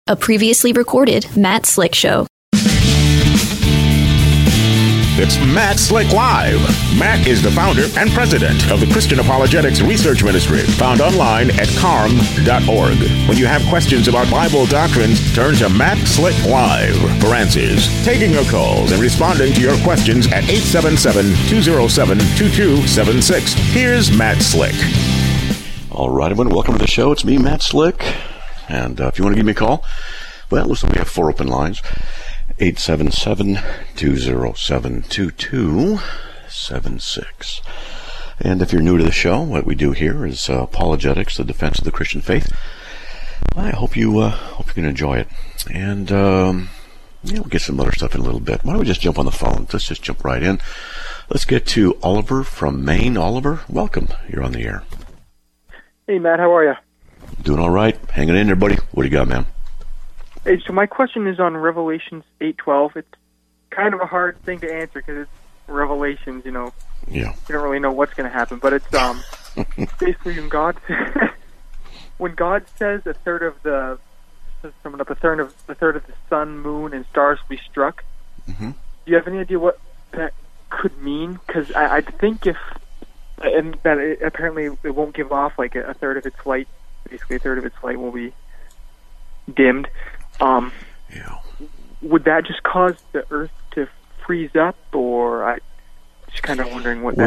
a previously recorded Matt Slick Show. It's Matt Slick Live. Matt is the founder and president of the Christian Apologetics Research Ministry, found online at carm.org. When you have questions about Bible doctrines, turn to Matt Slick Live for answers. Taking your calls and responding to your questions at 877-207-2276. Here's Matt Slick. All right, everyone, welcome to the show. It's me, Matt Slick. And if you want to give me a call, well, listen, we have 4 open lines. 877-207-2276. And if you're new to the show, what we do here is apologetics, the defense of the Christian faith. I hope you can enjoy it. And we'll get some other stuff in a little bit. Why don't we just jump on the phone? Let's just jump right in. Let's get to Oliver from Maine. Oliver, welcome. You're on the air. Hey, Matt, how are you? Doing all right. Hanging in there, buddy. What do you got, man? Hey, so my question is on Revelations 8:12. It's kind of a hard thing to answer because it's Revelations, you know. Yeah. You don't really know what's going to happen, but it's basically when God says a third of the sun, moon, and stars will be struck. Mm-hmm. Do you have any idea what that could mean? Because I think apparently it won't give off like a third of its light. Basically, a third of its light will be dimmed. Would that just cause the Earth to freeze up, or I'm just kind of wondering what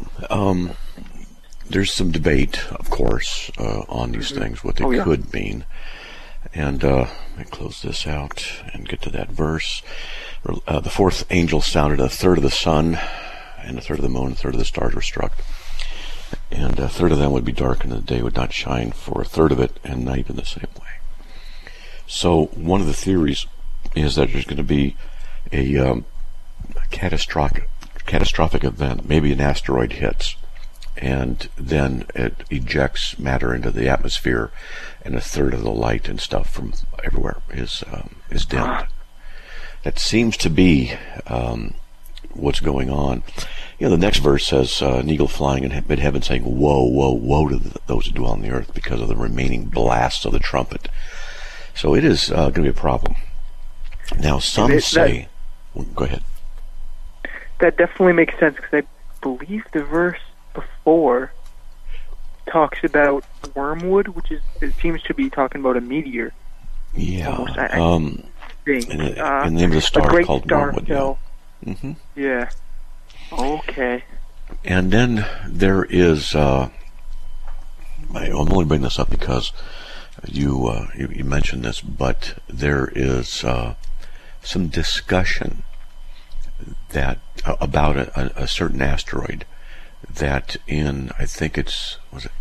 there's some debate, of course, on these things, what they could mean. And let me close this out and get to that verse. The fourth angel sounded, a third of the sun and a third of the moon, a third of the stars were struck. And a third of them would be dark, and the day would not shine for a third of it, and night in the same way. So one of the theories is that there's going to be a catastrophic event. Maybe an asteroid hits, and then it ejects matter into the atmosphere, and a third of the light and stuff from everywhere is dimmed. That seems to be what's going on. The next verse says, an eagle flying in mid-heaven saying, woe, woe, woe to those who dwell on the earth because of the remaining blasts of the trumpet. So it is going to be a problem. Now, some say... Go ahead. That definitely makes sense, because I believe the verse before talks about wormwood, it seems to be talking about a meteor. Yeah. Almost, I think. And the name of the star called wormwood. Fell. Yeah. Mm-hmm. Yeah. Okay. And then there is... I'm only bringing this up because... You mentioned this, but there is some discussion that about a certain asteroid that in, I think it's,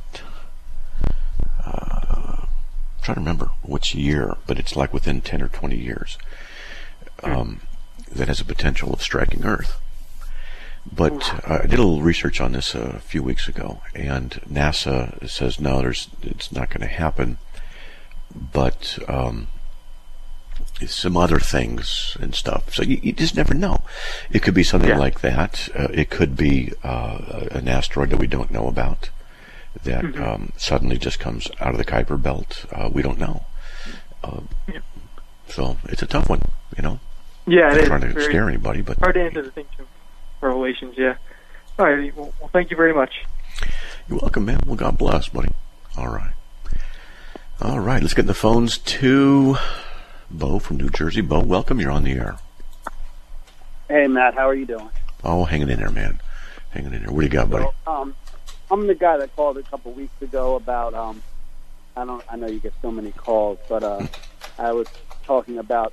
I'm trying to remember which year, but it's like within 10 or 20 years, that has a potential of striking Earth. But I did a little research on this a few weeks ago, and NASA says no, it's not going to happen. But some other things and stuff. So you just never know. It could be something like that. It could be an asteroid that we don't know about that suddenly just comes out of the Kuiper Belt. We don't know. So it's a tough one, Yeah, it is. Not trying to scare anybody, but hard to answer the thing too. Revelations, yeah. All right. Well, thank you very much. You're welcome, man. Well, God bless, buddy. All right. Let's get the phones to Bo from New Jersey. Bo, welcome. You're on the air. Hey, Matt. How are you doing? Oh, hanging in there, man. Hanging in there. What do you got, buddy? I'm the guy that called a couple weeks ago about, I know you get so many calls, but I was talking about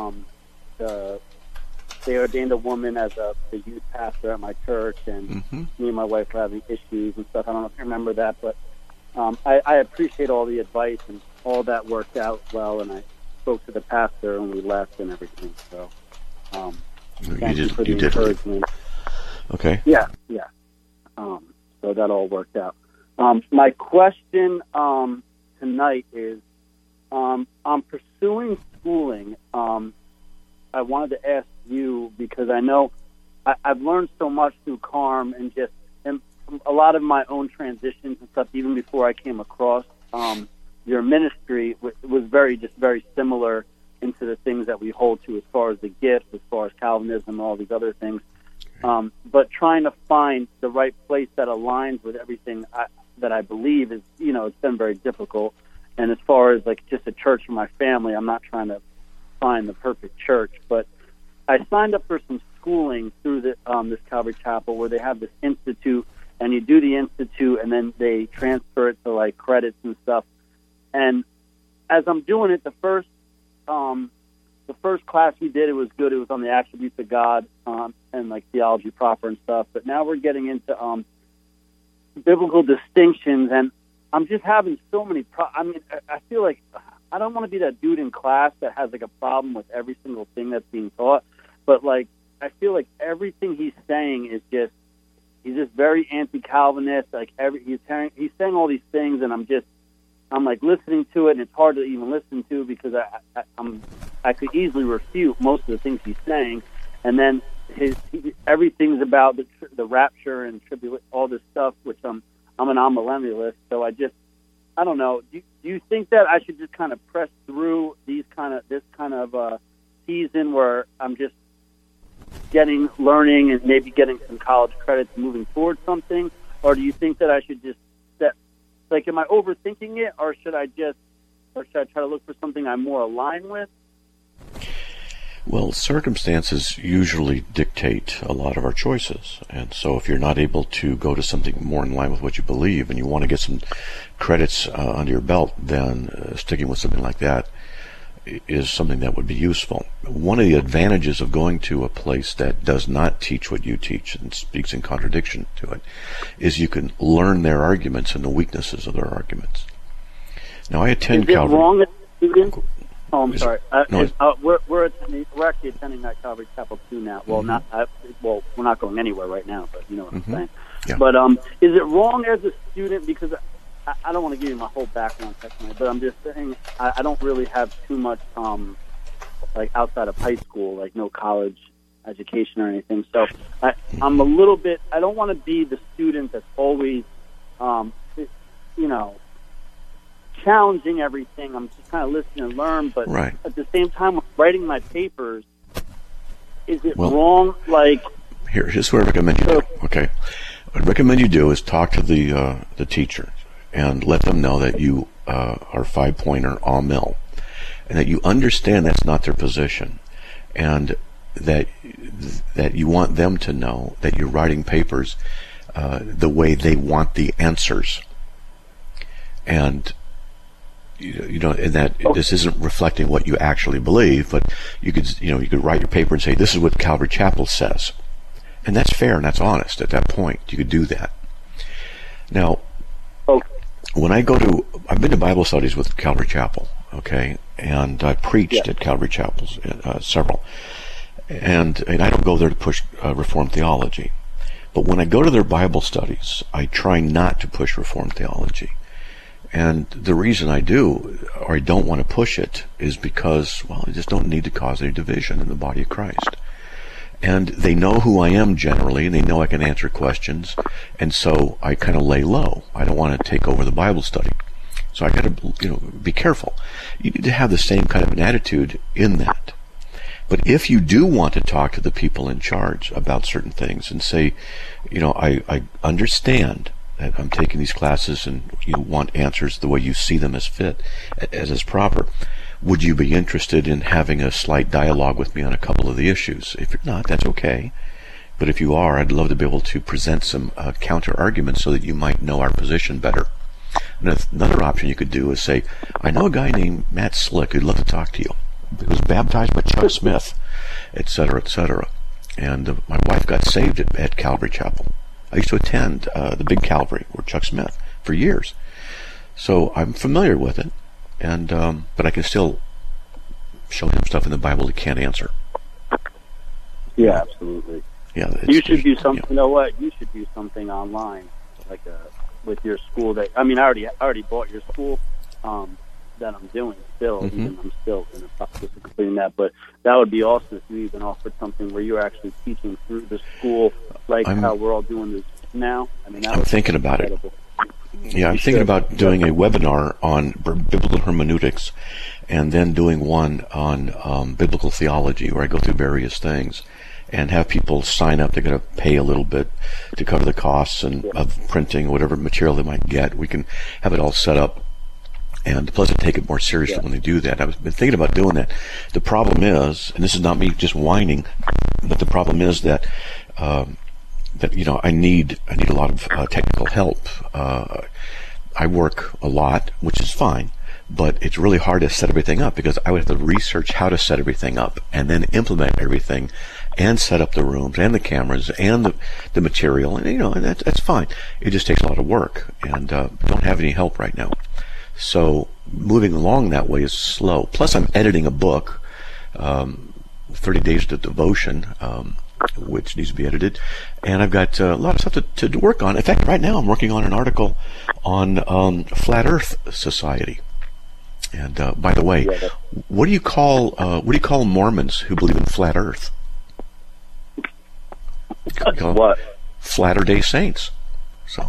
they ordained a woman as the youth pastor at my church, and me and my wife were having issues and stuff. I don't know if you remember that, but I appreciate all the advice, and all that worked out well, and I spoke to the pastor, and we left and everything. So thank you for the encouragement. Okay. Yeah. So that all worked out. My question tonight is, I'm pursuing schooling. I wanted to ask you, because I know I've learned so much through CARM and just a lot of my own transitions and stuff, even before I came across your ministry was very similar into the things that we hold to as far as the gifts, as far as Calvinism, all these other things. But trying to find the right place that aligns with everything that I believe is, it's been very difficult. And as far as like just a church for my family, I'm not trying to find the perfect church. But I signed up for some schooling through this Calvary Chapel where they have this institute, and you do the institute, and then they transfer it to like credits and stuff. And as I'm doing it, the first class we did, it was good. It was on the attributes of God and like theology proper and stuff. But now we're getting into biblical distinctions, and I'm just having so many. I feel like I don't want to be that dude in class that has like a problem with every single thing that's being taught. But like I feel like everything he's saying is just he's just very anti-Calvinist. Like he's saying all these things, and I'm like listening to it, and it's hard to even listen to because I could easily refute most of the things he's saying, and then everything's about the rapture and tribulation, all this stuff, which I'm an amillennialist, so I don't know. Do you think that I should just kind of press through this kind of season where I'm just learning and maybe getting some college credits moving towards something, or do you think that I should just like, am I overthinking it, or should I try to look for something I'm more aligned with? Well, circumstances usually dictate a lot of our choices. And so if you're not able to go to something more in line with what you believe and you want to get some credits under your belt, then sticking with something like that is something that would be useful. One of the advantages of going to a place that does not teach what you teach and speaks in contradiction to it is you can learn their arguments and the weaknesses of their arguments. Now, I attend Calvary. Is it wrong as a student? Oh, I'm sorry. We're actually attending that Calvary Chapel 2 now. Well, we're not going anywhere right now, but you know what I'm saying. Yeah. But is it wrong as a student, because I don't want to give you my whole background technically, but I'm just saying I don't really have too much like outside of high school, like no college education or anything. So I'm a little bit, I don't want to be the student that's always, challenging everything. I'm just kind of listening and learn, but at the same time, writing my papers, is it wrong? Like, here's what I recommend you do. Okay, what I recommend you do is talk to the teacher and let them know that you are 5-pointer all-mill, and that you understand that's not their position, and that you want them to know that you're writing papers the way they want the answers, and and that this isn't reflecting what you actually believe, but you could write your paper and say, this is what Calvary Chapel says, and that's fair and that's honest. At that point, you could do that. Now, when I've been to Bible studies with Calvary Chapel, okay, and I preached at Calvary Chapels, several, and I don't go there to push Reformed theology, but when I go to their Bible studies, I try not to push Reformed theology. And the reason I do, or I don't want to push it, is because, I just don't need to cause any division in the body of Christ. And they know who I am generally, and they know I can answer questions, and so I kind of lay low. I don't want to take over the Bible study. So I got to, be careful. You need to have the same kind of an attitude in that. But if you do want to talk to the people in charge about certain things and say, I understand that I'm taking these classes and you want answers the way you see them as fit, as is proper. Would you be interested in having a slight dialogue with me on a couple of the issues? If you're not, that's okay. But if you are, I'd love to be able to present some counter arguments so that you might know our position better. Another option you could do is say, I know a guy named Matt Slick who'd love to talk to you. He was baptized by Chuck Smith, etc., etc. And my wife got saved at Calvary Chapel. I used to attend the big Calvary or Chuck Smith for years, so I'm familiar with it. And but I can still show him stuff in the Bible he can't answer. Yeah, absolutely. Yeah, you should do something. You know what? You should do something online, like with your school. I already bought your school that I'm doing still. Even I'm still in the process of completing that. But that would be awesome if you even offered something where you're actually teaching through the school, like how we're all doing this now. I'm thinking about it. Yeah, I'm thinking about doing a webinar on biblical hermeneutics, and then doing one on biblical theology, where I go through various things and have people sign up. They're going to pay a little bit to cover the costs of printing whatever material they might get. We can have it all set up, and plus they take it more seriously when they do that. I've been thinking about doing that. The problem is, and this is not me just whining, but the problem is that I need a lot of technical help. I work a lot, which is fine, but it's really hard to set everything up because I would have to research how to set everything up and then implement everything and set up the rooms and the cameras and the material, and that's fine. It just takes a lot of work, and don't have any help right now. So moving along that way is slow. Plus, I'm editing a book, 30 Days to Devotion, which needs to be edited, and I've got a lot of stuff to work on. In fact, right now I'm working on an article on Flat Earth Society. And by the way, what do you call Mormons who believe in flat Earth? What? Latter-day Saints. So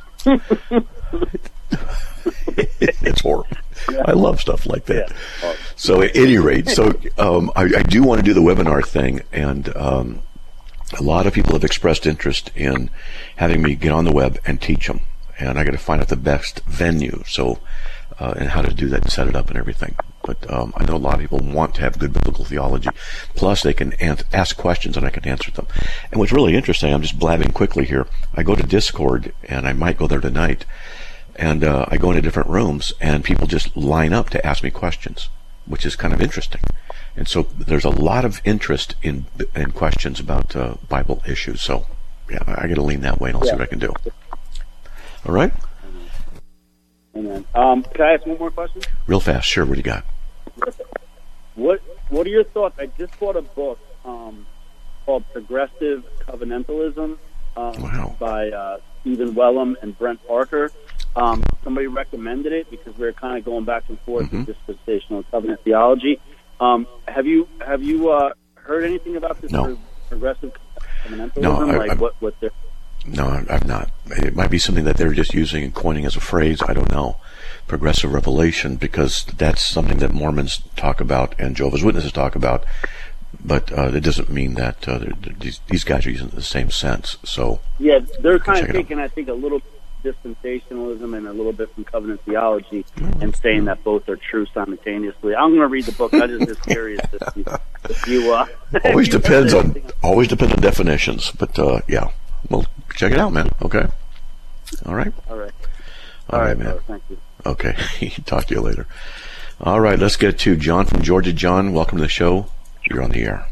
it's horrible. I love stuff like that. Yeah. So at any rate, I do want to do the webinar thing, and a lot of people have expressed interest in having me get on the web and teach them, and I got to find out the best venue, and how to do that and set it up and everything. But I know a lot of people want to have good biblical theology. Plus, they can ask questions, and I can answer them. And what's really interesting, I'm just blabbing quickly here. I go to Discord, and I might go there tonight, and I go into different rooms, and people just line up to ask me questions, which is kind of interesting. And so there's a lot of interest in questions about Bible issues. So, yeah, I got to lean that way, and I'll see what I can do. All right? Amen. Can I ask one more question? Real fast, sure. What do you got? What are your thoughts? I just bought a book called Progressive Covenantalism by Stephen Wellum and Brent Parker. Somebody recommended it because we're kind of going back and forth with dispensational covenant theology. Have you heard anything about this progressive covenantalism? No, No, I've not. It might be something that they're just using and coining as a phrase. I don't know. Progressive revelation, because that's something that Mormons talk about and Jehovah's Witnesses talk about. But it doesn't mean that these guys are using it in the same sense. So yeah, they're kind of taking, I think, a little dispensationalism and a little bit from covenant theology and saying that both are true simultaneously. I'm going to read the book. I'm just curious if you always depends on definitions. But yeah. Well, check it out, man. Okay. All right, man. Thank you. Okay. Talk to you later. All right, let's get to John from Georgia. John, welcome to the show. You're on the air.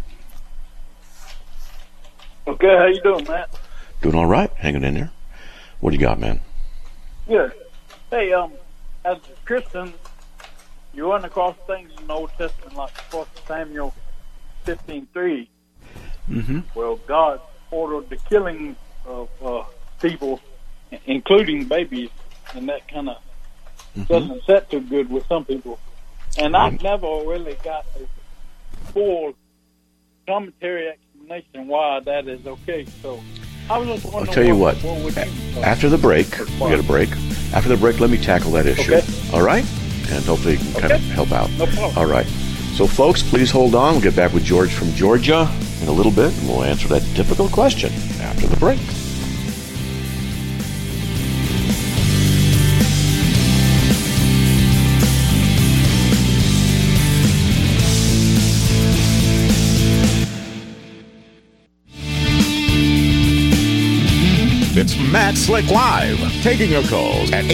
Okay, how you doing, Matt? Doing all right. Hanging in there. What do you got, man? Good. Hey, as a Christian, you run across things in the Old Testament like 1 Samuel 15:3. Well, God ordered the killing of people, including babies, and that kind of doesn't set too good with some people. And I've never really got a full commentary explanation why that is okay. So I was just wondering. I'll tell you what. After the break, we got a break. After the break, let me tackle that issue. Okay. All right, and hopefully you can kind of help out. No problem. All right. So, folks, please hold on. We'll get back with George from Georgia in a little bit, and we'll answer that difficult question after the break. It's Matt Slick Live, taking your calls at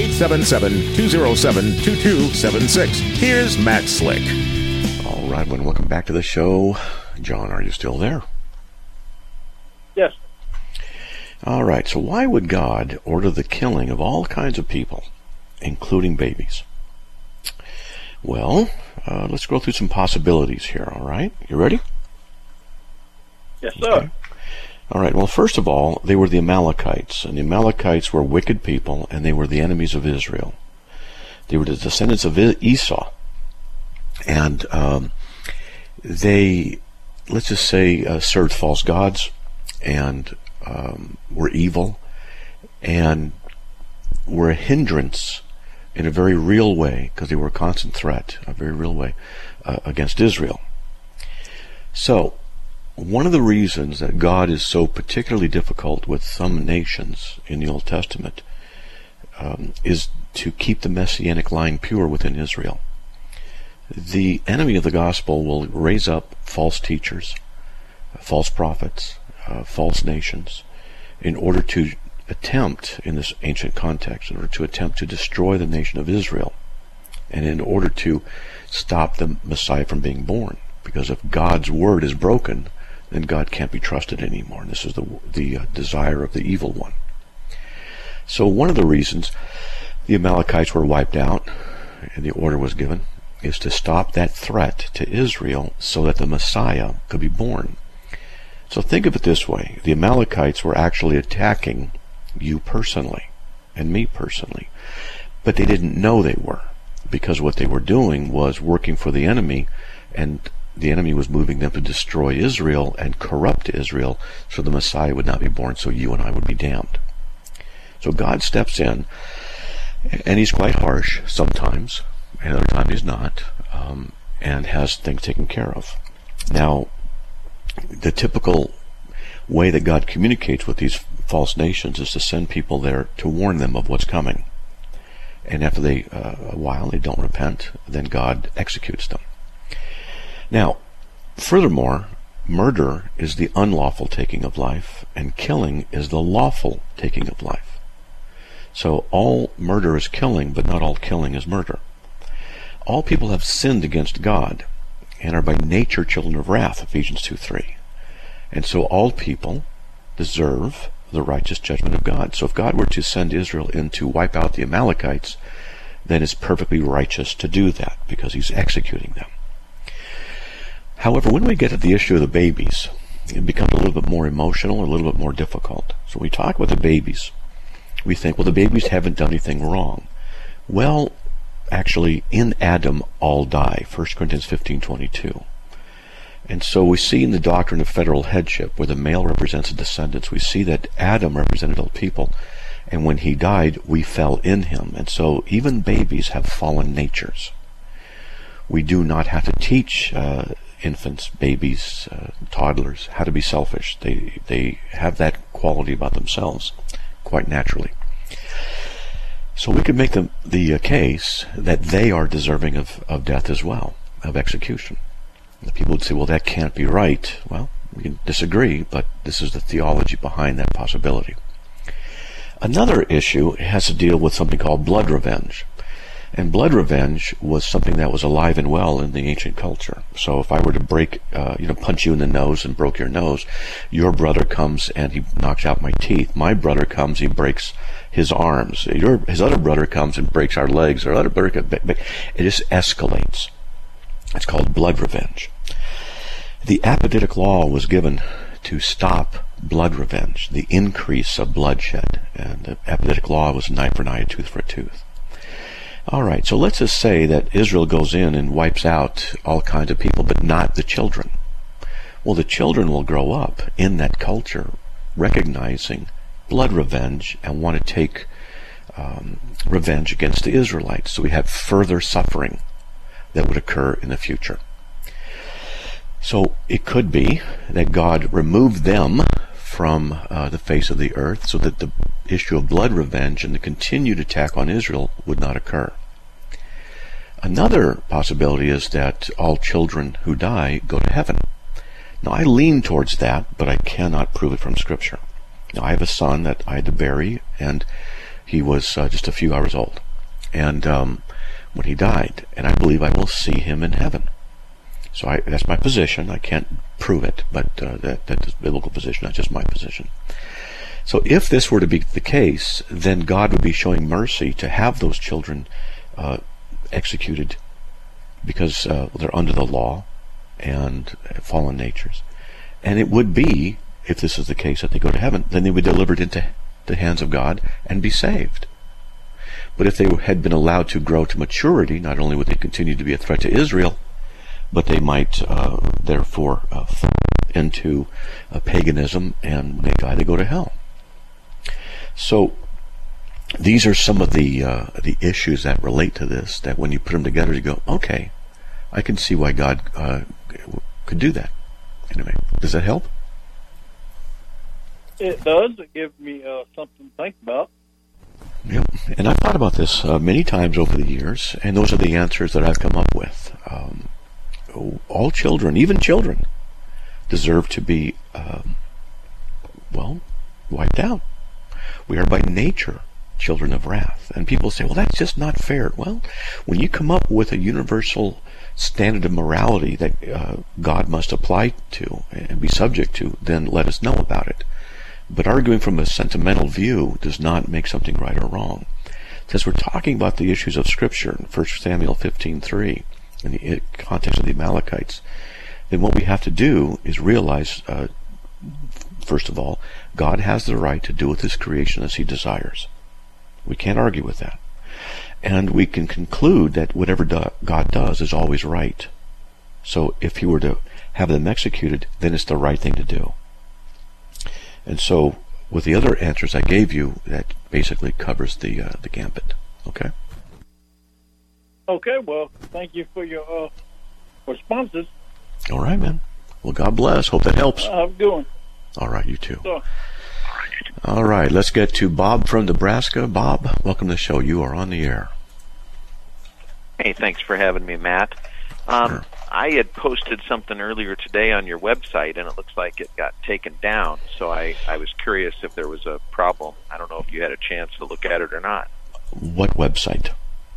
877-207-2276. Here's Matt Slick. All right, welcome back to the show. John, are you still there? Yes. All right, so why would God order the killing of all kinds of people, including babies? Well, let's go through some possibilities here, all right? You ready? Yes, sir. Okay. All right, well, first of all, they were the Amalekites, and the Amalekites were wicked people, and they were the enemies of Israel. They were the descendants of Esau, and they, let's just say, served false gods, and were evil, and were a hindrance in a very real way, because they were a constant threat, a very real way, against Israel. So, one of the reasons that God is so particularly difficult with some nations in the Old Testament is to keep the Messianic line pure within Israel. The enemy of the gospel will raise up false teachers, false prophets, false nations, in order to attempt, in this ancient context, in order to attempt to destroy the nation of Israel, and in order to stop the Messiah from being born. Because if God's word is broken, then God can't be trusted anymore. And this is the desire of the evil one. So one of the reasons the Amalekites were wiped out, and the order was given, is to stop that threat to Israel so that the Messiah could be born. So think of it this way. The Amalekites were actually attacking you personally, and me personally. But they didn't know they were, because what they were doing was working for the enemy, and the enemy was moving them to destroy Israel and corrupt Israel so the Messiah would not be born, so you and I would be damned. So God steps in, and he's quite harsh sometimes, and other times he's not, and has things taken care of. Now, the typical way that God communicates with these false nations is to send people there to warn them of what's coming. And after a while they don't repent, then God executes them. Now, furthermore, murder is the unlawful taking of life, and killing is the lawful taking of life. So all murder is killing, but not all killing is murder. All people have sinned against God, and are by nature children of wrath, Ephesians 2:3. And so all people deserve the righteous judgment of God. So if God were to send Israel in to wipe out the Amalekites, then it's perfectly righteous to do that, because he's executing them. However, when we get at the issue of the babies, it becomes a little bit more emotional, a little bit more difficult. So when we talk about the babies, we think, well, the babies haven't done anything wrong. Well, actually, in Adam, all die, 1 Corinthians 15:22. And so we see in the doctrine of federal headship, where the male represents the descendants, we see that Adam represented all people, and when he died, we fell in him. And so even babies have fallen natures. We do not have to teach infants, babies, toddlers, how to be selfish. They have that quality about themselves quite naturally. So we could make the case that they are deserving of death as well, of execution. The people would say, well, that can't be right. Well, we can disagree, but this is the theology behind that possibility. Another issue has to deal with something called blood revenge. And blood revenge was something that was alive and well in the ancient culture. So if I were to punch you in the nose and broke your nose, your brother comes and he knocks out my teeth. My brother comes, he breaks his arms. His other brother comes and breaks our legs. Our other brother, it just escalates. It's called blood revenge. The Apodictic Law was given to stop blood revenge, the increase of bloodshed. And the Apodictic Law was an eye for an eye, a tooth for a tooth. All right, so let's just say that Israel goes in and wipes out all kinds of people, but not the children. Well, the children will grow up in that culture, recognizing blood revenge and want to take revenge against the Israelites. So we have further suffering that would occur in the future. So it could be that God removed them from the face of the earth so that the issue of blood revenge and the continued attack on Israel would not occur. Another possibility is that all children who die go to heaven. Now, I lean towards that, but I cannot prove it from Scripture. Now, I have a son that I had to bury, and he was just a few hours old. And when he died, and I believe I will see him in heaven. So that's my position. I can't prove it, but that's biblical position, not just my position. So if this were to be the case, then God would be showing mercy to have those children executed because they're under the law and fallen natures. And it would be, if this is the case, that they go to heaven, then they would be delivered into the hands of God and be saved. But if they had been allowed to grow to maturity, not only would they continue to be a threat to Israel, but they might therefore fall into paganism, and when they die, they go to hell. So these are some of the issues that relate to this, that when you put them together, you go, okay, I can see why God could do that. Anyway, does that help? It does. It gives me something to think about. Yep. And I've thought about this many times over the years, and those are the answers that I've come up with. All children, even children, deserve to be, wiped out. We are by nature children of wrath. And people say, well, that's just not fair. Well, when you come up with a universal standard of morality that God must apply to and be subject to, then let us know about it. But arguing from a sentimental view does not make something right or wrong. Since we're talking about the issues of Scripture in 1 Samuel 15:3, in the context of the Amalekites, then what we have to do is realize, first of all, God has the right to do with His creation as He desires. We can't argue with that. And we can conclude that whatever God does is always right. So if He were to have them executed, then it's the right thing to do. And so, with the other answers I gave you, that basically covers the gambit. Okay? Okay, well, thank you for your responses. All right, man. Well, God bless. Hope that helps. Have a good one. All right, you too. All right, let's get to Bob from Nebraska. Bob, welcome to the show. You are on the air. Hey, thanks for having me, Matt. Sure. I had posted something earlier today on your website, and it looks like it got taken down. So I was curious if there was a problem. I don't know if you had a chance to look at it or not. What website?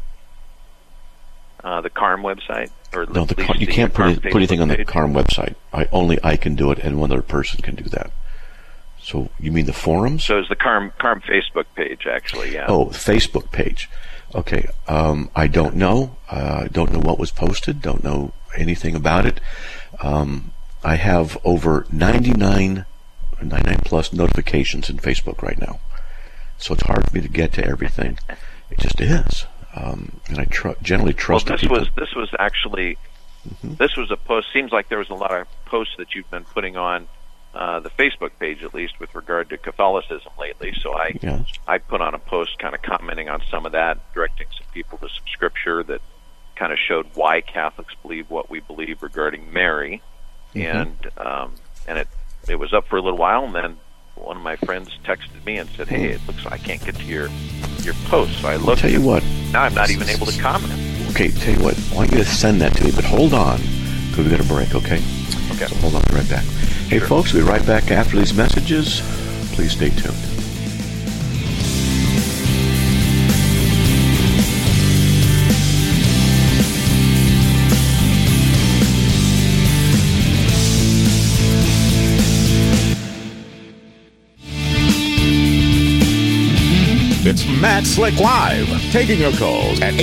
The CARM website? Or No, you can't put anything on the CARM website. Only I can do it, and one other person can do that. So you mean the forums? So it's the CARM Facebook page, actually, yeah. Oh, Facebook page. Okay. I don't know. Don't know what was posted. Don't know anything about it. I have over 99 plus notifications in Facebook right now. So it's hard for me to get to everything. It just is. And I generally trust the people. This was actually, this was a post. Seems like there was a lot of posts that you've been putting on the Facebook page, at least with regard to Catholicism lately. So I put on a post kind of commenting on some of that, directing some people to some scripture that kind of showed why Catholics believe what we believe regarding Mary. And it was up for a little while, and then one of my friends texted me and said, hey, it looks like I can't get to your post. So I looked. Tell you what. Now I'm not even able to comment. Okay, tell you what. I want you to send that to me, but hold on, because we got a break, okay? Okay. So hold on, be right back. Hey, folks, we'll be right back after these messages. Please stay tuned. It's Matt Slick Live, taking your calls at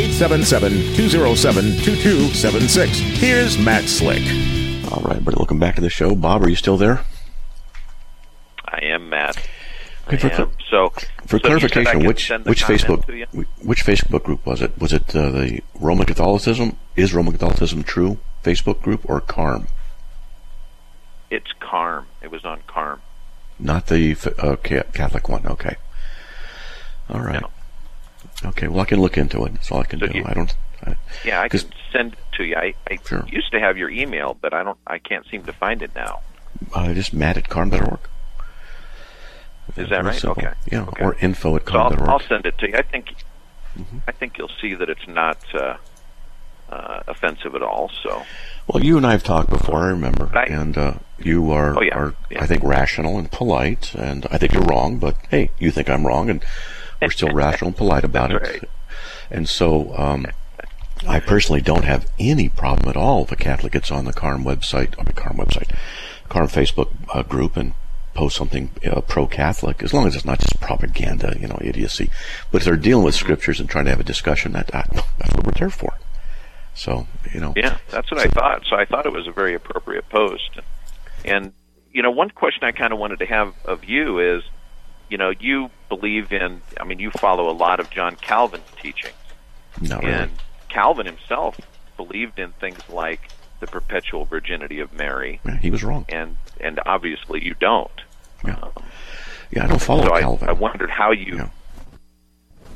877-207-2276. Here's Matt Slick. All right, everybody, welcome back to the show. Bob, are you still there? I am, Matt. For clarification, which Facebook group was it? Was it the Roman Catholicism? Is Roman Catholicism true Facebook group or CARM? It's CARM. It was on CARM. Not the Catholic one. Okay. All right. No. Okay. Well, I can look into it. That's all I can do. I can send it to you. I sure. used to have your email, but I can't seem to find it now. Just matt@carm.org. Is that right? Simple. Okay. Yeah. Okay. Or info@carm.org. So I'll send it to you. I think you'll see that it's not offensive at all. So. Well, you and I have talked before. I remember, and you are, I think, rational and polite, and I think you're wrong. But hey, you think I'm wrong, and we're still rational and polite about it. Right. And so, I personally don't have any problem at all if a Catholic gets on the CARM website, CARM Facebook group, and post something pro-Catholic, as long as it's not just propaganda, idiocy. But if they're dealing with scriptures and trying to have a discussion, that's what we're there for. So, Yeah, that's what I thought. So I thought it was a very appropriate post. And one question I kind of wanted to have of you is, you believe in, you follow a lot of John Calvin's teachings. Not really. And Calvin himself believed in things like the perpetual virginity of Mary. Yeah, he was wrong. And obviously you don't. Yeah, I don't follow Calvin. I wondered how you...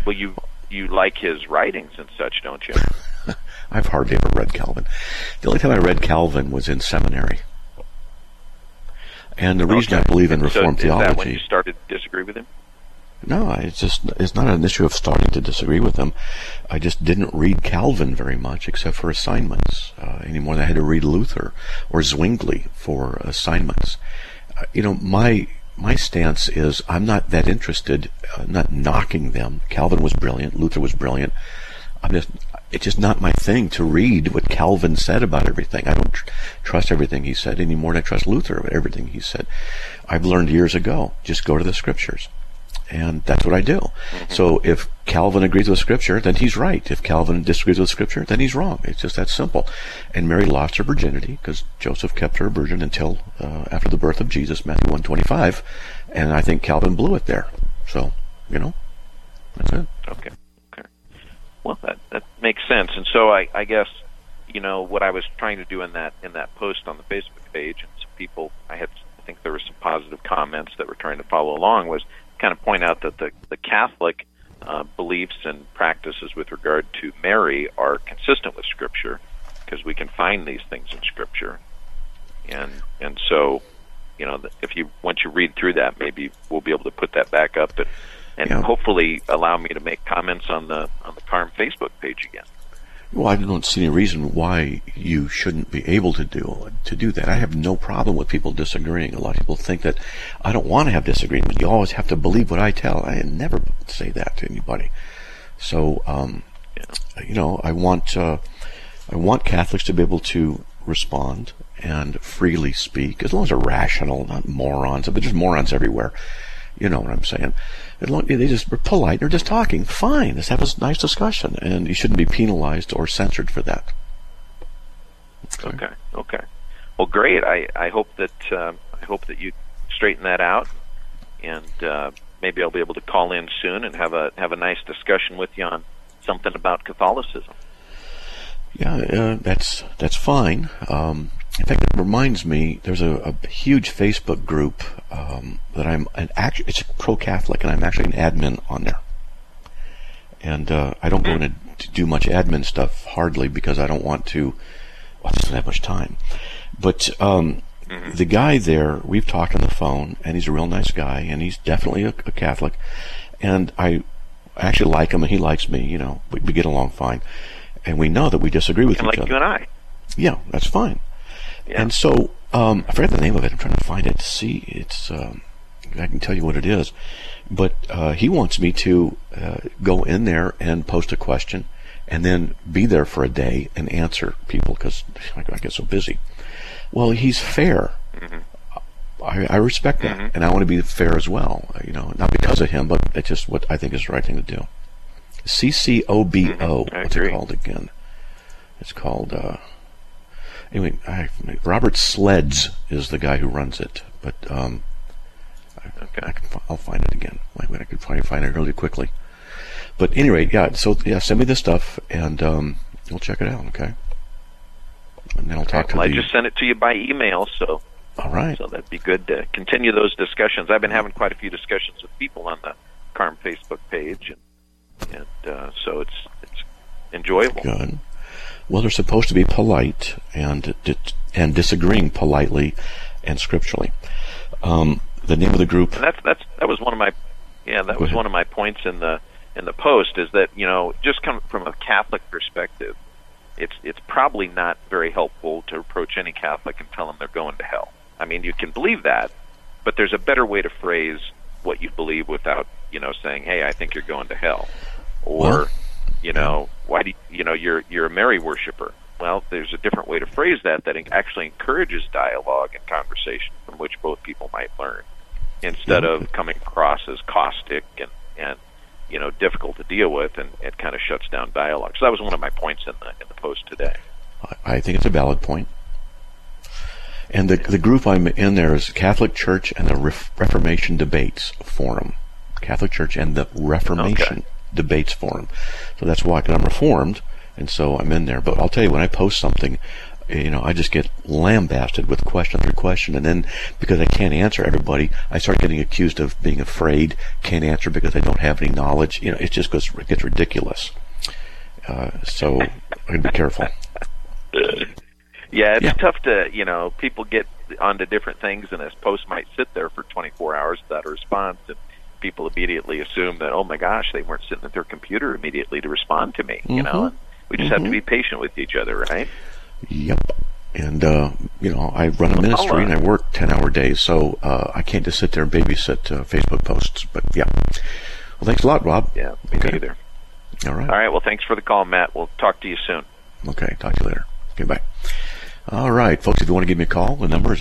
Well, you like his writings and such, don't you? I've hardly ever read Calvin. The only time I read Calvin was in seminary. And the reason I believe in Reformed theology... Is that when you started to disagree with him? No, it's not an issue of starting to disagree with him. I just didn't read Calvin very much, except for assignments, any more than I had to read Luther or Zwingli for assignments. My stance is I'm not that interested, not knocking them. Calvin was brilliant. Luther was brilliant. It's just not my thing to read what Calvin said about everything. I don't trust everything he said any more than I trust Luther about everything he said. I've learned years ago, just go to the Scriptures. And that's what I do. So if Calvin agrees with Scripture, then he's right. If Calvin disagrees with Scripture, then he's wrong. It's just that simple. And Mary lost her virginity because Joseph kept her a virgin until after the birth of Jesus, Matthew 1:25. And I think Calvin blew it there. So, that's it. Okay. Well, that makes sense. And so I guess, what I was trying to do in that post on the Facebook page, and some people, I think there were some positive comments that were trying to follow along, was kind of point out that the Catholic beliefs and practices with regard to Mary are consistent with Scripture, because we can find these things in Scripture, and so once you read through that, maybe we'll be able to put that back up and hopefully allow me to make comments on the CARM Facebook page again. Well, I don't see any reason why you shouldn't be able to do that. I have no problem with people disagreeing. A lot of people think that I don't want to have disagreement. You always have to believe what I tell. I never say that to anybody. So, I want Catholics to be able to respond and freely speak, as long as they're rational, not morons. But there's morons everywhere. You know what I'm saying? They just were polite. They're just talking. Fine. Let's have a nice discussion. And you shouldn't be penalized or censored for that. Okay. Well, great. I hope that you straighten that out, and maybe I'll be able to call in soon and have a nice discussion with you on something about Catholicism. Yeah, that's fine. In fact, it reminds me, there's a huge Facebook group that it's pro-Catholic, and I'm actually an admin on there. And I don't go in to do much admin stuff, hardly, because I don't want to, I just don't have much time. But the guy there, we've talked on the phone, and he's a real nice guy, and he's definitely a Catholic. And I actually like him, and he likes me, we get along fine. And we know that we disagree with each other. Like you and I. Yeah, that's fine. Yeah. And so, I forgot the name of it. I'm trying to find it to see. It's, I can tell you what it is. But he wants me to go in there and post a question and then be there for a day and answer people, because I get so busy. Well, he's fair. I respect that, and I want to be fair as well. Not because of him, but it's just what I think is the right thing to do. CCOBO. What's it called again? It's called... Anyway, Robert Sleds is the guy who runs it, but I'll find it again. I could probably find it really quickly. But anyway, send me this stuff, and we'll check it out, okay? And then I'll talk to I just sent it to you by email, so... All right. So that'd be good to continue those discussions. I've been having quite a few discussions with people on the CARM Facebook page, and so it's enjoyable. Good. Well, they're supposed to be polite and disagreeing politely and scripturally. The name of the group. And that was one of my one of my points in the post, is that just come from a Catholic perspective, it's probably not very helpful to approach any Catholic and tell them they're going to hell. I mean, you can believe that, but there's a better way to phrase what you believe without saying, "Hey, I think you're going to hell," or why do you're a Mary worshiper? Well, there's a different way to phrase that actually encourages dialogue and conversation from which both people might learn, instead of coming across as caustic and difficult to deal with, and it kind of shuts down dialogue. So that was one of my points in the post today. I think it's a valid point. And the group I'm in there is Catholic Church and the Reformation Debates Forum. Catholic Church and the Reformation Debates Forum. So that's why, because I'm Reformed, and so I'm in there. But I'll tell you, when I post something, I just get lambasted with question after question, and then because I can't answer everybody, I start getting accused of being afraid, can't answer because I don't have any knowledge. It gets ridiculous. So I'm going to be careful. Yeah, it's tough to, people get onto different things, and this post might sit there for 24 hours without a response, and people immediately assume that, oh my gosh, they weren't sitting at their computer immediately to respond to me, and we just have to be patient with each other, right? Yep. And, I run a ministry and I work 10-hour days, so I can't just sit there and babysit Facebook posts. But, yeah. Well, thanks a lot, Rob. Yeah, me neither. All right. All right, well, thanks for the call, Matt. We'll talk to you soon. Okay, talk to you later. Okay, bye. All right, folks, if you want to give me a call, the number is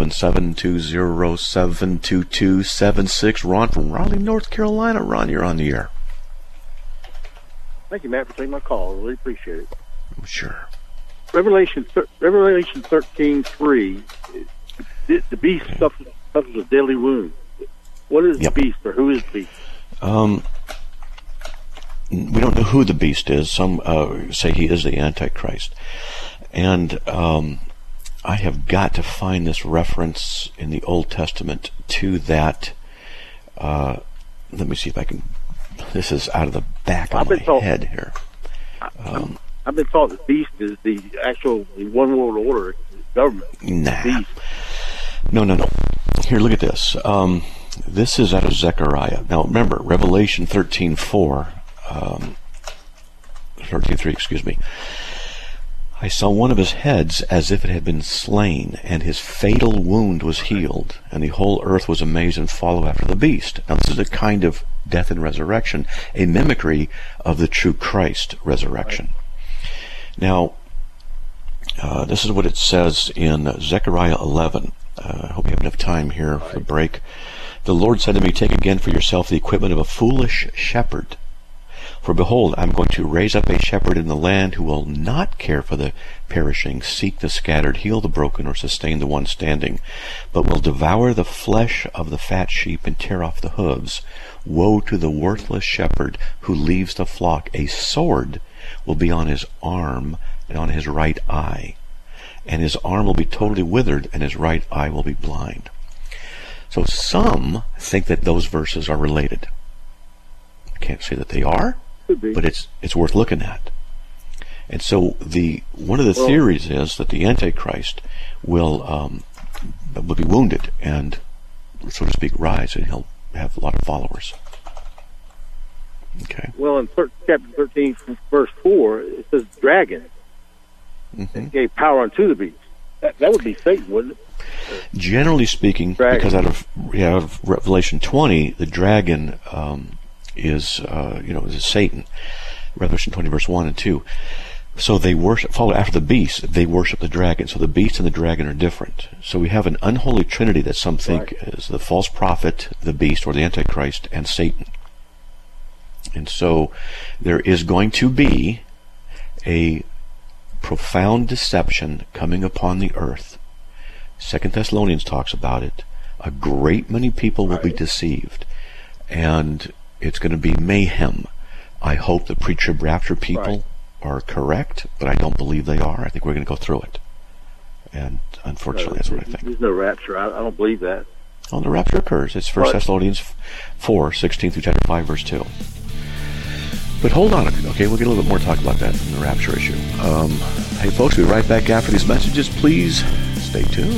877-207-2276. Ron from Raleigh, North Carolina. Ron, you're on the air. Thank you, Matt, for taking my call. I really appreciate it. Sure. Revelation 13:3, the beast suffers a deadly wound. What is the beast, or who is the beast? We don't know who the beast is. Some say he is the Antichrist. And I have got to find this reference in the Old Testament to that. Let me see if I can. This is out of the back of my head here. I've been taught the beast is the one world order government. Nah. No. Here, look at this. This is out of Zechariah. Now, remember, Revelation 13:3, excuse me. I saw one of his heads as if it had been slain, and his fatal wound was healed, and the whole earth was amazed and followed after the beast. Now, this is a kind of death and resurrection, a mimicry of the true Christ resurrection. Now, this is what it says in Zechariah 11. I hope you have enough time here for the break. The Lord said to me, "Take again for yourself the equipment of a foolish shepherd. For behold, I am going to raise up a shepherd in the land who will not care for the perishing, seek the scattered, heal the broken, or sustain the one standing, but will devour the flesh of the fat sheep and tear off the hooves. Woe to the worthless shepherd who leaves the flock. A sword will be on his arm and on his right eye, and his arm will be totally withered, and his right eye will be blind." So some think that those verses are related. I can't say that they are, but it's worth looking at. And so one of the theories is that the Antichrist will be wounded and, so to speak, rise, and he'll have a lot of followers. Okay. Well, in chapter 13, verse 4, it says dragon. It gave power unto the beast. That would be Satan, wouldn't it? Generally speaking, because out of Revelation 20, the dragon is Satan. Revelation 20, verse 1 and 2. So they follow after the beast. They worship the dragon. So the beast and the dragon are different. So we have an unholy trinity that some think is the false prophet, the beast, or the Antichrist, and Satan. And so there is going to be a profound deception coming upon the earth. 2 Thessalonians talks about it. A great many people will be deceived, and it's going to be mayhem. I hope the pre-trib rapture people are correct, but I don't believe they are. I think we're going to go through it, and unfortunately, that's what I think. There's no rapture. I don't believe that. Oh, the rapture occurs. It's 1 Thessalonians 4, 16 through chapter 5, verse 2. But hold on, okay? We'll get a little bit more talk about that in the rapture issue. Hey, folks, we'll be right back after these messages. Please stay tuned.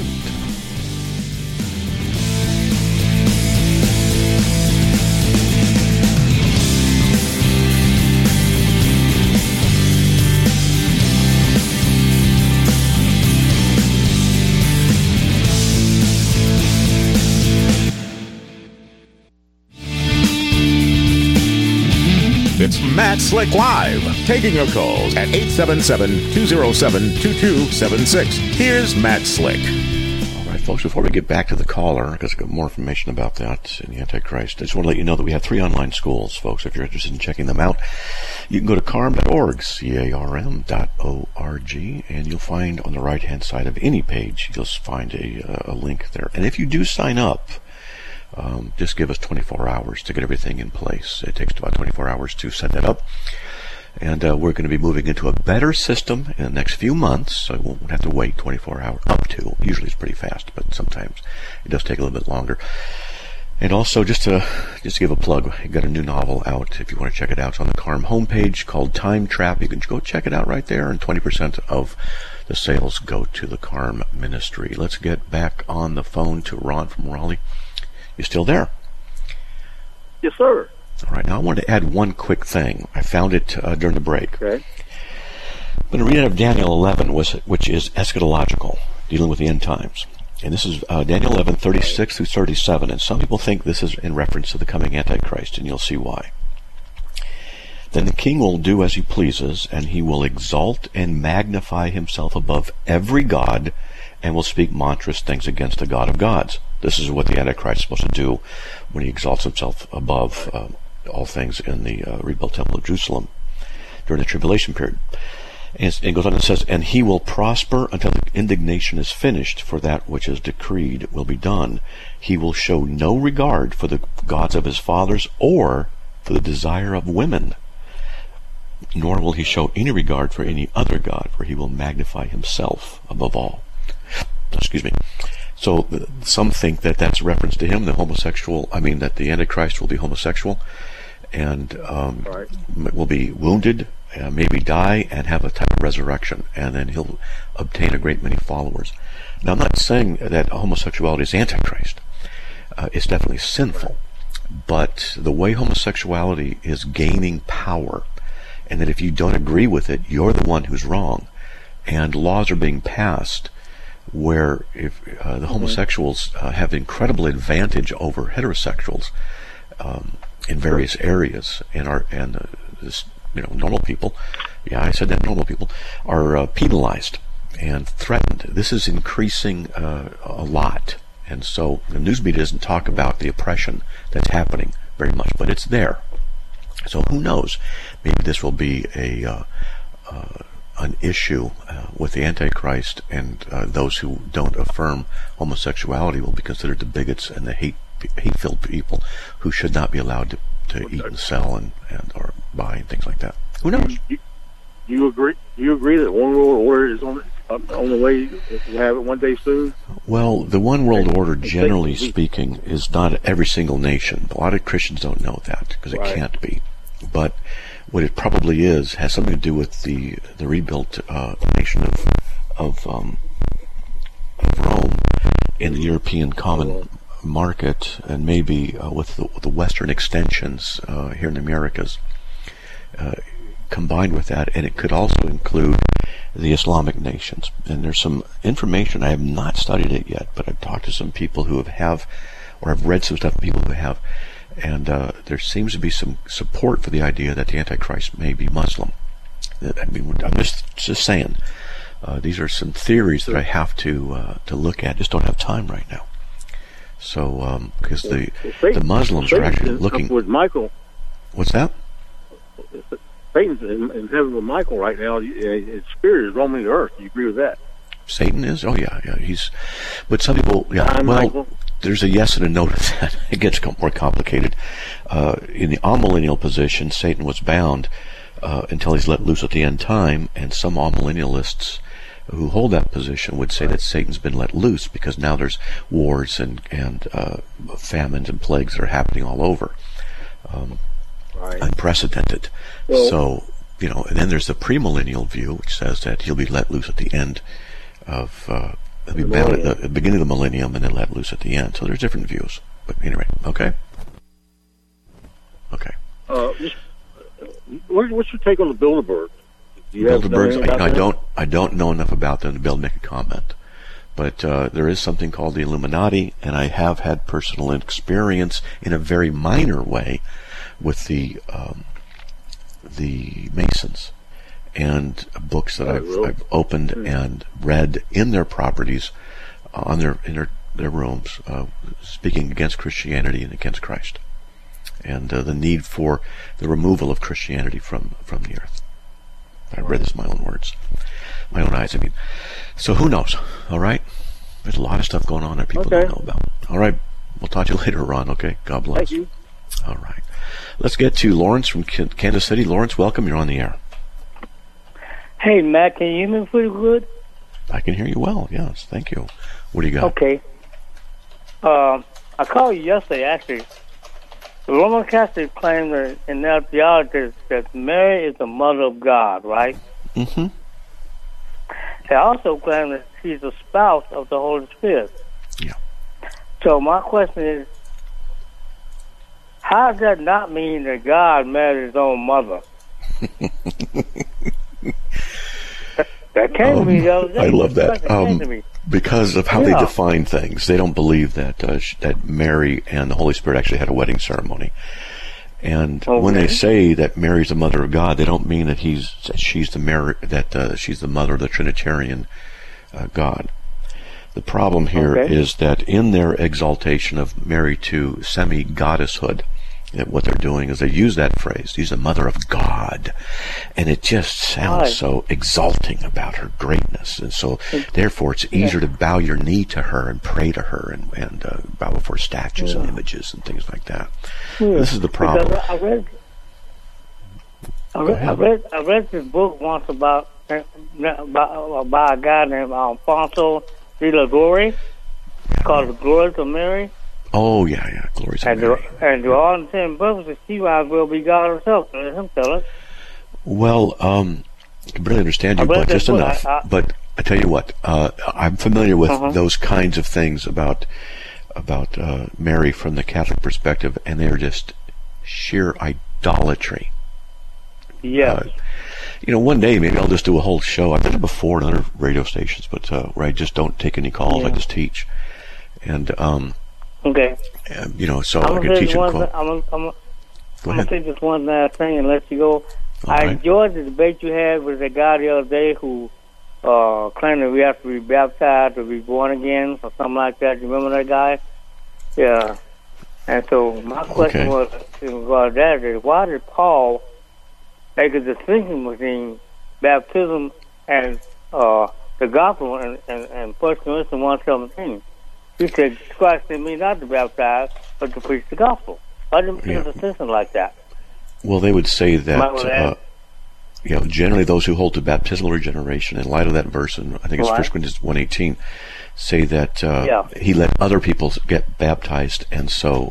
It's Matt Slick Live, taking your calls at 877-207-2276. Here's Matt Slick. All right, folks, before we get back to the caller, because I've got more information about that in the Antichrist, I just want to let you know that we have 3 online schools, folks. If you're interested in checking them out, you can go to carm.org, CARM.org, and you'll find on the right-hand side of any page, you'll find a link there. And if you do sign up, just give us 24 hours to get everything in place. It takes about 24 hours to set that up. And we're going to be moving into a better system in the next few months, so we won't have to wait 24 hours, up to. Usually it's pretty fast, but sometimes it does take a little bit longer. And also, just to give a plug, I got a new novel out, if you want to check it out. It's on the Carm homepage called Time Trap. You can go check it out right there, and 20% of the sales go to the Carm Ministry. Let's get back on the phone to Ron from Raleigh. You still there? Yes, sir. All right, now I wanted to add one quick thing. I found it during the break. Okay. I'm going to read out of Daniel 11, which is eschatological, dealing with the end times. And this is Daniel 11, 36 through 37. And some people think this is in reference to the coming Antichrist, and you'll see why. Then the king will do as he pleases, and he will exalt and magnify himself above every god, and will speak monstrous things against the God of gods. This is what the Antichrist is supposed to do when he exalts himself above all things in the rebuilt Temple of Jerusalem during the tribulation period. And it goes on and says, and he will prosper until the indignation is finished, for that which is decreed will be done. He will show no regard for the gods of his fathers or for the desire of women, nor will he show any regard for any other god, for he will magnify himself above all. Excuse me. So some think that that's reference to him, that the Antichrist will be homosexual and will be wounded, maybe die, and have a type of resurrection, and then he'll obtain a great many followers. Now, I'm not saying that homosexuality is Antichrist. It's definitely sinful. But the way homosexuality is gaining power, and that if you don't agree with it, you're the one who's wrong, and laws are being passed where if the homosexuals have incredible advantage over heterosexuals in various areas, normal people, normal people are penalized and threatened. This is increasing a lot, and so the news media doesn't talk about the oppression that's happening very much, but it's there. So who knows? Maybe this will be an issue with the Antichrist, and those who don't affirm homosexuality will be considered the bigots and the hate-filled people who should not be allowed to eat and sell and or buy and things like that. Who knows? Do you agree? Do you agree that one world order is on the way to have it one day soon? Well, the one world order, generally speaking, is not every single nation. A lot of Christians don't know that because it can't be. But what it probably is has something to do with the rebuilt nation of Rome in the European common market, and maybe with the Western extensions here in the Americas combined with that, and it could also include the Islamic nations. And there's some information, I have not studied it yet, but I've talked to some people who have or I've read some stuff from people who have, and there seems to be some support for the idea that the Antichrist may be Muslim. I mean, I'm just saying, these are some theories that I have to look at. Just don't have time right now. So, because the Muslims are actually looking with Michael. What's that? Satan's in heaven with Michael right now. His spirit is roaming the earth. Do you agree with that? Satan is? Oh yeah. But some people, Michael. There's a yes and a no to that. It gets more complicated. In the amillennial position, Satan was bound until he's let loose at the end time, and some amillennialists who hold that position would say that Satan's been let loose because now there's wars and famines and plagues that are happening all over. Unprecedented. So, and then there's the premillennial view, which says that he'll be let loose at the end of he'll be bound at the beginning of the millennium and then let loose at the end. So there's different views. But anyway, okay. What's your take on the Bilderberg? Bilderbergs, I don't know enough about them to be able to make a comment. But there is something called the Illuminati, and I have had personal experience in a very minor way with the Masons, and books that I've opened and read in their properties, in their rooms, speaking against Christianity and against Christ, and the need for the removal of Christianity from the earth. I read this in my own words, my own eyes. I mean, so who knows? All right, there's a lot of stuff going on that people don't know about. All right, we'll talk to you later, Ron. Okay, God bless. Thank you. All right, let's get to Lawrence from Kansas City. Lawrence, welcome. You're on the air. Hey, Matt, can you hear me pretty good? I can hear you well, yes. Thank you. What do you got? Okay. I called you yesterday, actually. The Roman Catholics claim that in their theology that Mary is the mother of God, right? Mm-hmm. They also claim that she's the spouse of the Holy Spirit. Yeah. So my question is, how does that not mean that God married his own mother? That came to me the other day. I love that. Because of how they define things. They don't believe that that Mary and the Holy Spirit actually had a wedding ceremony. And when they say that Mary's the mother of God, they don't mean that she's the mother of the Trinitarian God. The problem here is that in their exaltation of Mary to semi-goddesshood, what they're doing is they use that phrase, she's the mother of God, and it just sounds so exalting about her greatness, and so therefore it's easier to bow your knee to her and pray to her and bow before statues and images and things like that. This is the problem. I read this book once about a guy named Alfonso de la Glory, called The Glories of Mary. Oh, yeah, Glories of Mary. And to all intents and purposes, she might as well be God herself. Let him tell it. Well, I can barely understand you, but just enough. But I tell you what, I'm familiar with those kinds of things about Mary from the Catholic perspective, and they're just sheer idolatry. Yeah. One day maybe I'll just do a whole show. I've done it before on other radio stations, but where I just don't take any calls. I just teach. And okay. So I can teach them. I'm going to say just one last thing and let you go. I enjoyed the debate you had with the guy the other day who claimed that we have to be baptized or be born again or something like that. You remember that guy? Yeah. And so my question was, in regard to that, is why did Paul make a distinction between baptism and the gospel in 1 Corinthians 1:17? He said, Christ didn't mean not to baptize, but to preach the gospel. Why didn't he make a distinction like that? Well, they would say that, generally those who hold to baptismal regeneration, in light of that verse, and I think it's 1 Corinthians 1:18, say that he let other people get baptized, and so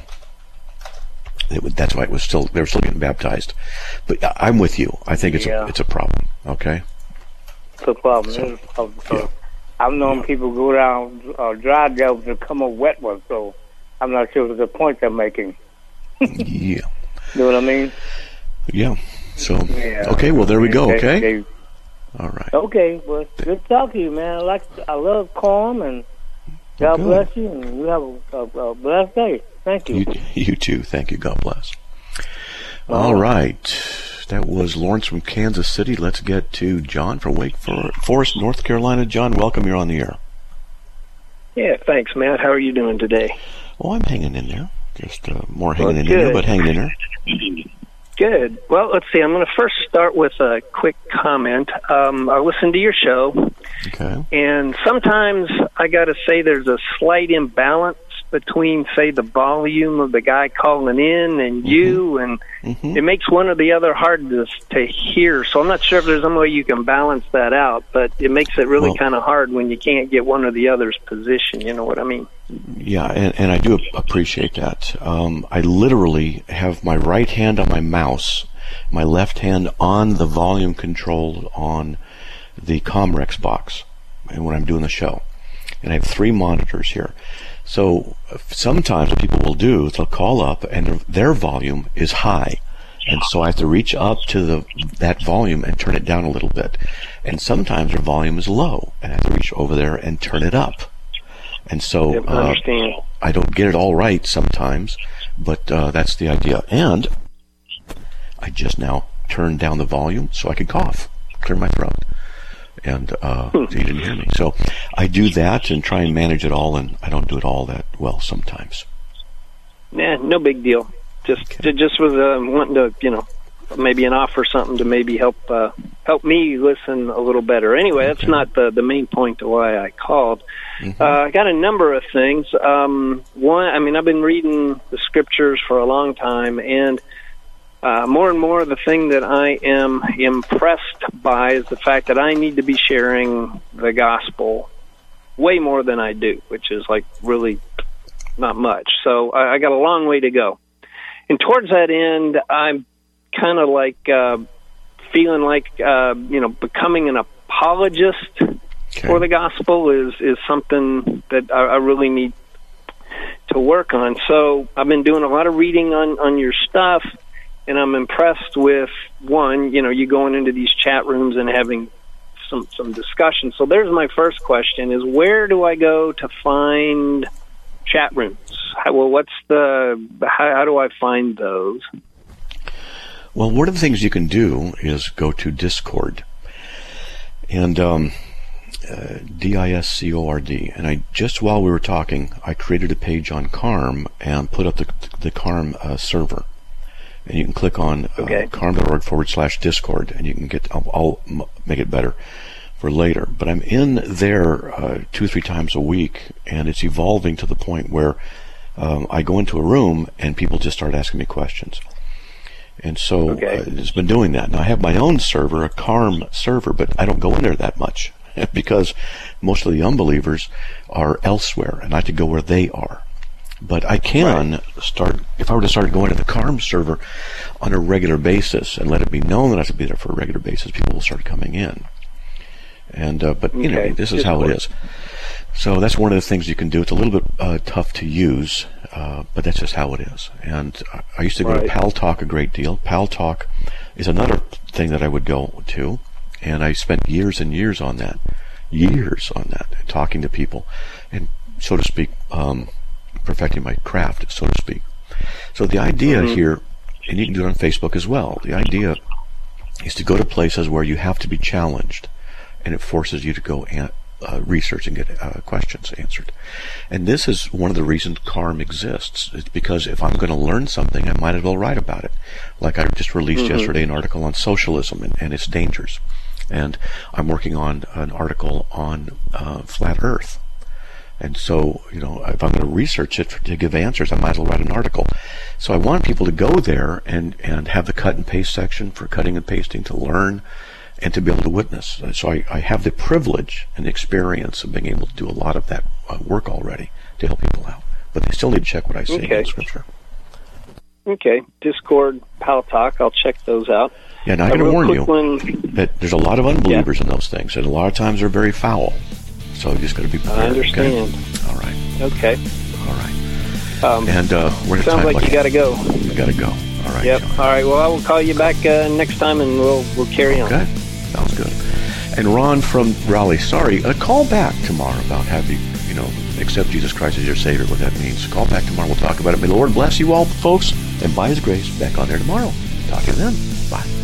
that's why they were still getting baptized. But I'm with you. I think it's a problem. Okay. It's a problem. I've known people go down dry dells and come up wet ones, so I'm not sure what the point they're making. Yeah. You know what I mean? Yeah. So, okay, well, there we go, okay? All right. Okay, well, good talking to you, man. I love calm, and God bless you, and you have a blessed day. Thank you. You too. Thank you. God bless. All right. That was Lawrence from Kansas City. Let's get to John from Wake Forest, North Carolina. John, welcome. You're on the air. Yeah, thanks, Matt. How are you doing today? Oh, I'm hanging in there. Just more hanging in there, but hanging in there. Good. Well, let's see. I'm going to first start with a quick comment. I listened to your show, and sometimes I got to say there's a slight imbalance between, say, the volume of the guy calling in and you, and it makes one or the other hard to hear. So I'm not sure if there's some way you can balance that out, but it makes it really kind of hard when you can't get one or the other's position. You know what I mean? Yeah, and I do appreciate that. I literally have my right hand on my mouse, my left hand on the volume control on the Comrex box, and when I'm doing the show. And I have 3 monitors here. So sometimes what people will do is they'll call up and their volume is high. And so I have to reach up to that volume and turn it down a little bit. And sometimes their volume is low, and I have to reach over there and turn it up. And so I don't get it all right sometimes, but that's the idea. And I just now turned down the volume so I could cough, clear my throat. And so you didn't hear me. So I do that and try and manage it all, and I don't do it all that well sometimes. Yeah, no big deal. Just was wanting to, maybe an offer something to maybe help me listen a little better. Anyway, that's not the main point to why I called. I got a number of things. One, I've been reading the scriptures for a long time, and more and more the thing that I am impressed by is the fact that I need to be sharing the gospel way more than I do, which is like really not much. So I got a long way to go. And towards that end, I'm kind of like feeling like, becoming an apologist for the gospel is something that I really need to work on. So I've been doing a lot of reading on your stuff, and I'm impressed with, one, you going into these chat rooms and having some discussion. So there's my first question, is where do I go to find chat rooms? How do I find those? Well, one of the things you can do is go to Discord, and Discord. And just while we were talking, I created a page on Carm and put up the Carm server. And you can click on carm.org/Discord, and you can get. I'll make it better for later. But I'm in there 2-3 times a week, and it's evolving to the point where I go into a room and people just start asking me questions. And so it's been doing that. Now I have my own server, a Carm server, but I don't go in there that much because most of the unbelievers are elsewhere, and I have to go where they are. But I can start, if I were to start going to the Carm server on a regular basis and let it be known that I have to be there for a regular basis, people will start coming in. And but this is how it is. So that's one of the things you can do. It's a little bit tough to use, but that's just how it is. And I used to go to Pal Talk a great deal. Pal Talk is another thing that I would go to, and I spent years and years on that, talking to people, and so to speak, perfecting my craft, so to speak. So the idea here, and you can do it on Facebook as well, the idea is to go to places where you have to be challenged, and it forces you to go and research and get questions answered. And this is one of the reasons Carm exists. It's because if I'm going to learn something, I might as well write about it. Like I just released yesterday an article on socialism and its dangers. And I'm working on an article on flat Earth. And so, if I'm going to research it to give answers, I might as well write an article. So I want people to go there and have the cut and paste section for cutting and pasting to learn and to be able to witness. So I have the privilege and the experience of being able to do a lot of that work already to help people out. But they still need to check what I say in Scripture. Okay. Discord, Pal Talk, I'll check those out. Yeah, and I can warn you that there's a lot of unbelievers in those things, and a lot of times they're very foul. So you just got to be prepared. I understand. Okay? All right. Okay. All right. And we're at sounds time. Like you got to go. We got to go. All right. Yep. John. All right. Well, I will call you back next time, and we'll carry on. Okay. Sounds good. And Ron from Raleigh, sorry, call back tomorrow about having accept Jesus Christ as your Savior, what that means. Call back tomorrow. We'll talk about it. May the Lord bless you all, folks, and by His grace, back on there tomorrow. Talk to you then. Bye.